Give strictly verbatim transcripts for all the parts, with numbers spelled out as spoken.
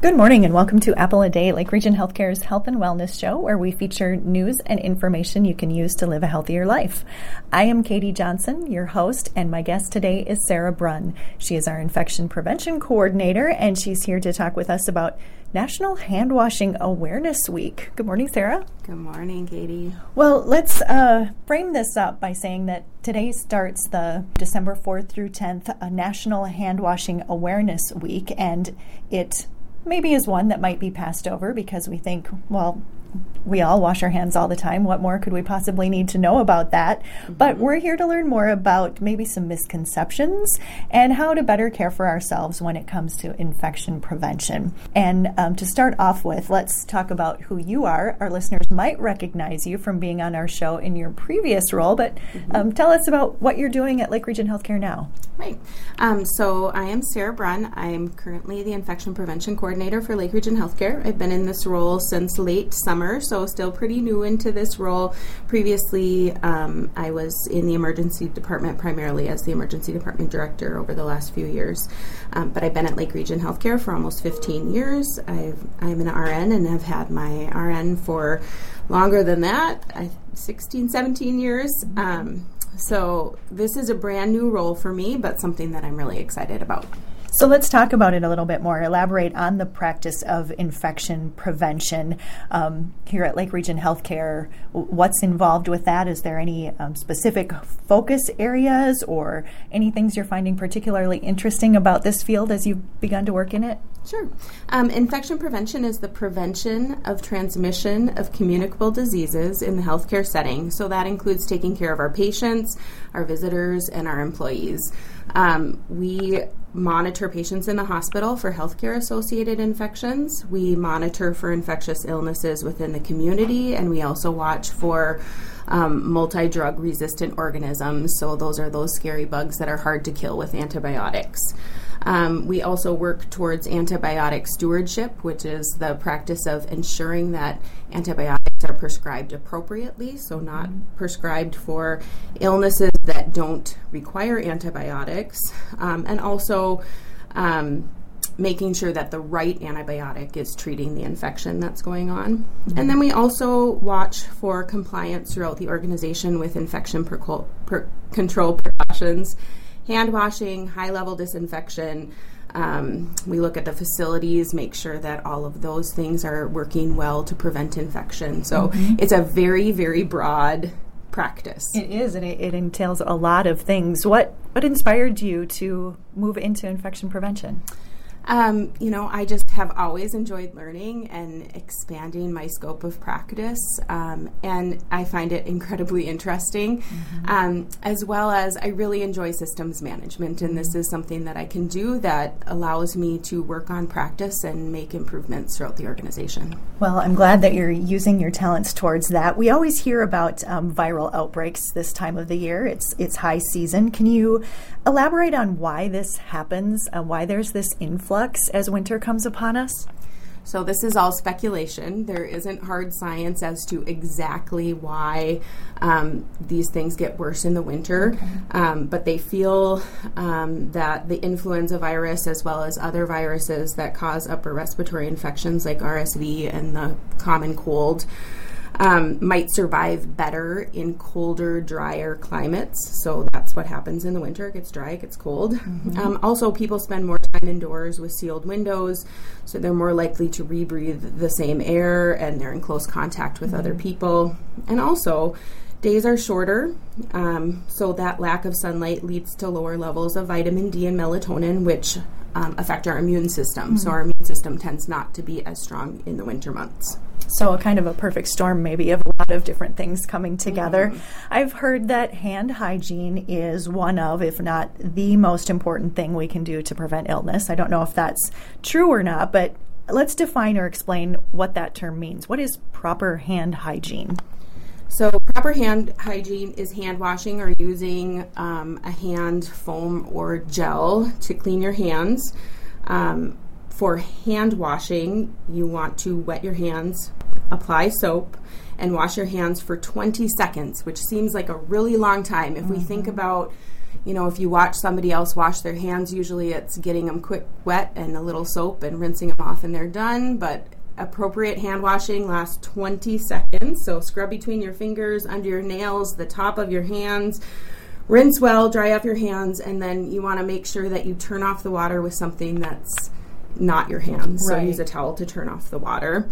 Good morning and welcome to Apple a Day, Lake Region Healthcare's health and wellness show, where we feature news and information you can use to live a healthier life. I am Katie Johnson, your host, and my guest today is Sarah Brunn. She is our infection prevention coordinator, and she's here to talk with us about National Hand Washing Awareness Week. Good morning, Sarah. Good morning, Katie. Well, let's uh, frame this up by saying that today starts the December fourth through tenth uh, National Hand Washing Awareness Week, and it maybe is one that might be passed over because we think, well, we all wash our hands all the time. What more could we possibly need to know about that? Mm-hmm. But we're here to learn more about maybe some misconceptions and how to better care for ourselves when it comes to infection prevention. And um, to start off with, let's talk about who you are. Our listeners might recognize you from being on our show in your previous role, but mm-hmm. um, tell us about what you're doing at Lake Region Healthcare now. Right. Um, so I am Sarah Brunn. I'm currently the Infection Prevention Coordinator for Lake Region Healthcare. I've been in this role since late summer, so still pretty new into this role. Previously, um, I was in the emergency department primarily as the emergency department director over the last few years. Um, but I've been at Lake Region Healthcare for almost fifteen years. I've, I'm an R N and have had my R N for longer than that, I, sixteen, seventeen years. Um, So this is a brand new role for me, but something that I'm really excited about. So let's talk about it a little bit more. Elaborate on the practice of infection prevention um, here at Lake Region Healthcare. What's involved with that? Is there any um, specific focus areas or any things you're finding particularly interesting about this field as you've begun to work in it? Sure. Um, infection prevention is the prevention of transmission of communicable diseases in the healthcare setting. So that includes taking care of our patients, our visitors, and our employees. Um, we monitor patients in the hospital for healthcare-associated infections. We monitor for infectious illnesses within the community, and we also watch for um, multi-drug resistant organisms. So those are those scary bugs that are hard to kill with antibiotics. Um, we also work towards antibiotic stewardship, which is the practice of ensuring that antibiotics are prescribed appropriately, so not prescribed for illnesses that don't require antibiotics, um, and also um, making sure that the right antibiotic is treating the infection that's going on. Mm-hmm. And then we also watch for compliance throughout the organization with infection per- per- control precautions, hand washing, high-level disinfection. Um, we look at the facilities, make sure that all of those things are working well to prevent infection. So mm-hmm. it's a very, very broad practice. It is, and it, it entails a lot of things. What what inspired you to move into infection prevention? Um, you know, I just have always enjoyed learning and expanding my scope of practice, um, and I find it incredibly interesting, mm-hmm. um, as well as I really enjoy systems management, and this is something that I can do that allows me to work on practice and make improvements throughout the organization. Well, I'm glad that you're using your talents towards that. We always hear about um, viral outbreaks this time of the year. It's it's high season. Can you elaborate on why this happens, uh, why there's this influx as winter comes upon us? So this is all speculation. There isn't hard science as to exactly why um, these things get worse in the winter, okay. um, but they feel um, that the influenza virus, as well as other viruses that cause upper respiratory infections like R S V and the common cold, Um, might survive better in colder, drier climates. So that's what happens in the winter. It gets dry, it gets cold. Mm-hmm. Um, also, people spend more time indoors with sealed windows, so they're more likely to rebreathe the same air, and they're in close contact with mm-hmm. other people. And also, days are shorter, um, so that lack of sunlight leads to lower levels of vitamin D and melatonin, which um, affect our immune system. Mm-hmm. So our immune system tends not to be as strong in the winter months. So a kind of a perfect storm maybe of a lot of different things coming together. Mm-hmm. I've heard that hand hygiene is one of, if not the most important thing we can do to prevent illness. I don't know if that's true or not, but let's define or explain what that term means. What is proper hand hygiene? So proper hand hygiene is hand washing or using um, a hand foam or gel to clean your hands. Um, For hand washing, you want to wet your hands, apply soap, and wash your hands for twenty seconds, which seems like a really long time. If mm-hmm. we think about, You know, if you watch somebody else wash their hands, usually it's getting them quick wet and a little soap and rinsing them off and they're done. But appropriate hand washing lasts twenty seconds. So scrub between your fingers, under your nails, the top of your hands. Rinse well, dry off your hands, and then you want to make sure that you turn off the water with something that's not your hands. Right. So use a towel to turn off the water.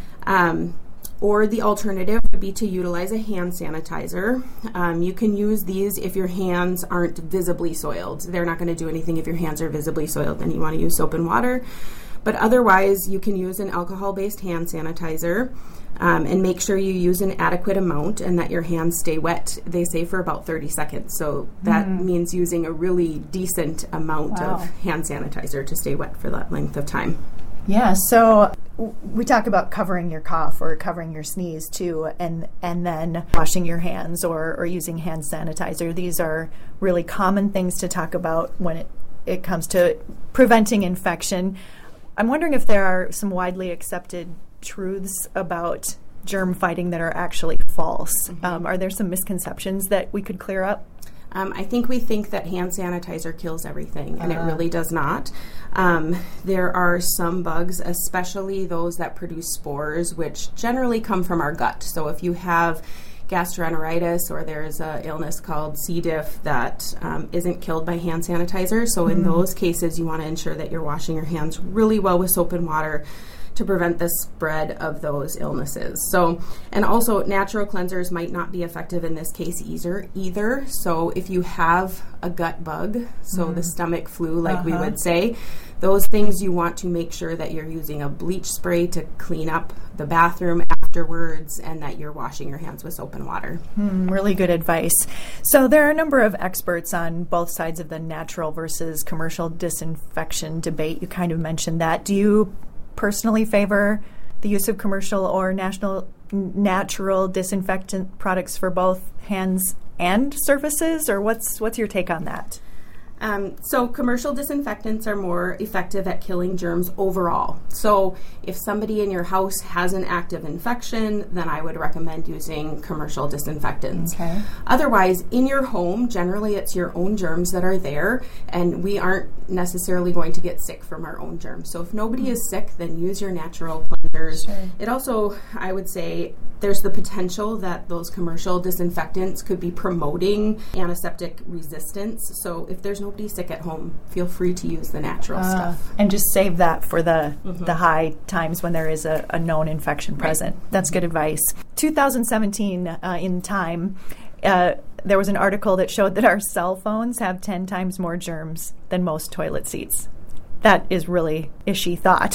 Um, or the alternative would be to utilize a hand sanitizer. Um, you can use these if your hands aren't visibly soiled. They're not going to do anything if your hands are visibly soiled, then you want to use soap and water. But otherwise, you can use an alcohol-based hand sanitizer. Um, and make sure you use an adequate amount and that your hands stay wet, they say, for about thirty seconds. So that mm. means using a really decent amount wow. of hand sanitizer to stay wet for that length of time. Yeah, so we talk about covering your cough or covering your sneeze too, and and then washing your hands or, or using hand sanitizer. These are really common things to talk about when it, it comes to preventing infection. I'm wondering if there are some widely accepted truths about germ fighting that are actually false. Mm-hmm. Um, are there some misconceptions that we could clear up? Um, I think we think that hand sanitizer kills everything, and uh. it really does not. Um, there are some bugs, especially those that produce spores, which generally come from our gut. So if you have gastroenteritis or there's an illness called C. diff that um, isn't killed by hand sanitizer. So in mm. those cases, you want to ensure that you're washing your hands really well with soap and water to prevent the spread of those illnesses. So, and also natural cleansers might not be effective in this case either. either. So if you have a gut bug, so mm. the stomach flu, like uh-huh. we would say, those things you want to make sure that you're using a bleach spray to clean up the bathroom afterwards and that you're washing your hands with soap and water. Mm, really good advice. So there are a number of experts on both sides of the natural versus commercial disinfection debate. You kind of mentioned that. Do you personally favor the use of commercial or national natural disinfectant products for both hands and surfaces, or what's what's your take on that? Um, so commercial disinfectants are more effective at killing germs overall. So if somebody in your house has an active infection, then I would recommend using commercial disinfectants. Okay. Otherwise, in your home, generally it's your own germs that are there, and we aren't necessarily going to get sick from our own germs. So if nobody mm-hmm. is sick, then use your natural cleansers. Sure. It also, I would say, there's the potential that those commercial disinfectants could be promoting antiseptic resistance. So if there's nobody sick at home, feel free to use the natural uh, stuff. And just save that for the mm-hmm. the high times when there is a, a known infection present. Right. That's good advice. two thousand seventeen uh, in Time, uh, there was an article that showed that our cell phones have ten times more germs than most toilet seats. That is really ishy thought.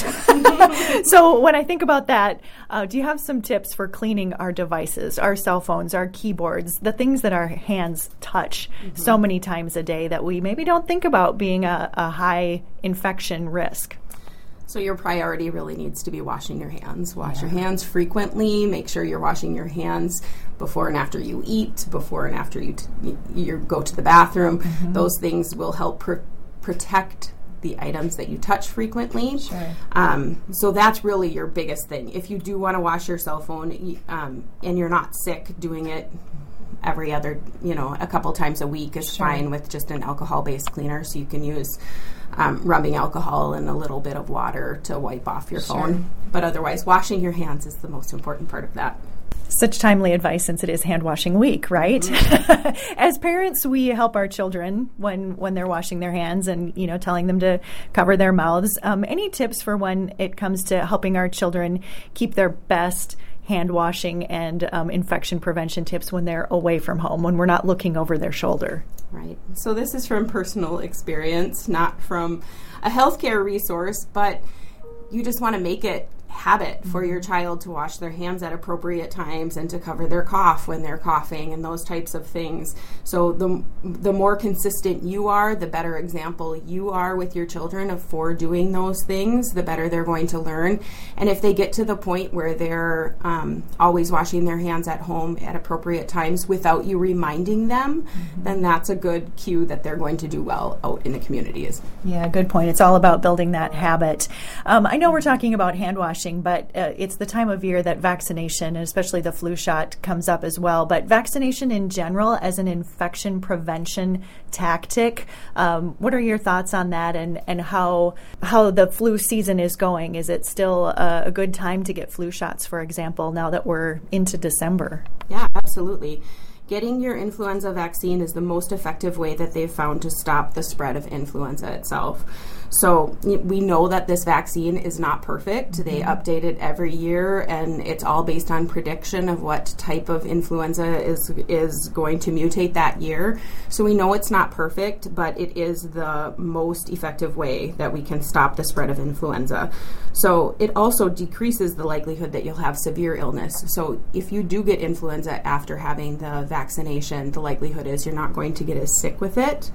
So when I think about that, uh, do you have some tips for cleaning our devices, our cell phones, our keyboards, the things that our hands touch mm-hmm. so many times a day that we maybe don't think about being a, a high infection risk? So your priority really needs to be washing your hands. Wash yeah. your hands frequently. Make sure you're washing your hands before and after you eat, before and after you, t- you go to the bathroom. Mm-hmm. Those things will help pr- protect the items that you touch frequently. Sure. Um, so that's really your biggest thing. If you do want to wash your cell phone um, and you're not sick, doing it every other, you know, a couple times a week is sure. fine with just an alcohol-based cleaner. So you can use um, rubbing alcohol and a little bit of water to wipe off your sure. phone. But otherwise, washing your hands is the most important part of that. Such timely advice since it is hand washing week, right? Mm-hmm. As parents, we help our children when, when they're washing their hands and, you know, telling them to cover their mouths. Um, any tips for when it comes to helping our children keep their best hand washing and um, infection prevention tips when they're away from home, when we're not looking over their shoulder? Right. So this is from personal experience, not from a healthcare resource, but you just want to make it habit for your child to wash their hands at appropriate times and to cover their cough when they're coughing and those types of things. So the the more consistent you are, the better example you are with your children of for doing those things, the better they're going to learn. And if they get to the point where they're um, always washing their hands at home at appropriate times without you reminding them, mm-hmm. then that's a good cue that they're going to do well out in the communities. Yeah, good point. It's all about building that habit. Um, I know we're talking about hand washing washing, but uh, it's the time of year that vaccination, and especially the flu shot, comes up as well. But vaccination in general as an infection prevention tactic, um, what are your thoughts on that, and, and how how the flu season is going? Is it still a, a good time to get flu shots, for example, now that we're into December? Yeah, absolutely. Getting your influenza vaccine is the most effective way that they've found to stop the spread of influenza itself. So we know that this vaccine is not perfect. Mm-hmm. They update it every year, and it's all based on prediction of what type of influenza is is going to mutate that year. So we know it's not perfect, but it is the most effective way that we can stop the spread of influenza. So it also decreases the likelihood that you'll have severe illness. So if you do get influenza after having the vaccination, the likelihood is you're not going to get as sick with it.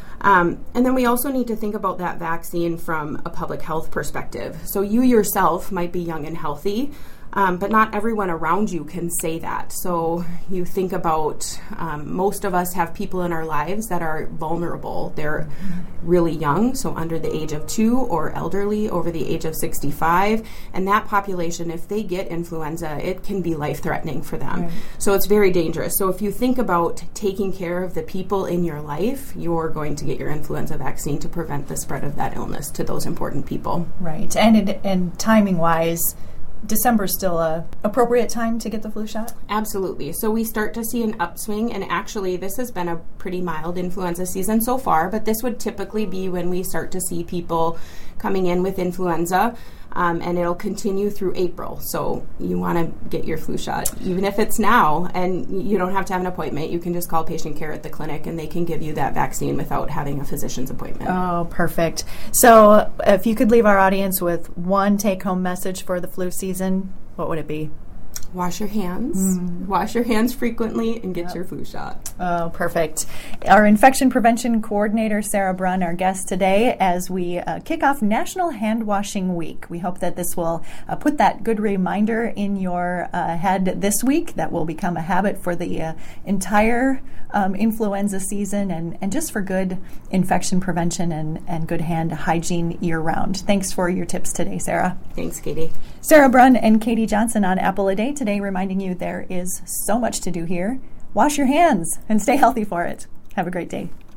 Um, and then we also need to think about that vaccine from a public health perspective. So you yourself might be young and healthy, um, but not everyone around you can say that. So you think about um, most of us have people in our lives that are vulnerable. They're really young, so under the age of two, or elderly over the age of sixty-five. And that population, if they get influenza, it can be life-threatening for them. Right. So it's very dangerous. So if you think about taking care of the people in your life, you're going to get your influenza vaccine to prevent the spread of that illness to those important people. Right. And, it, and timing-wise, December is still a appropriate time to get the flu shot? Absolutely. So we start to see an upswing, and actually this has been a pretty mild influenza season so far, but this would typically be when we start to see people coming in with influenza, um, and it'll continue through April. So you want to get your flu shot, even if it's now, and you don't have to have an appointment. You can just call patient care at the clinic, and they can give you that vaccine without having a physician's appointment. Oh, perfect. So if you could leave our audience with one take-home message for the flu season, what would it be? Wash your hands. Mm. Wash your hands frequently and get yep. your flu shot. Oh, perfect. Our infection prevention coordinator, Sarah Brunn, our guest today as we uh, kick off National Hand Washing Week. We hope that this will uh, put that good reminder in your uh, head this week that will become a habit for the uh, entire um, influenza season, and, and just for good infection prevention and, and good hand hygiene year-round. Thanks for your tips today, Sarah. Thanks, Katie. Sarah Brunn and Katie Johnson on Apple a Day today, reminding you there is so much to do here. Wash your hands and stay healthy for it. Have a great day.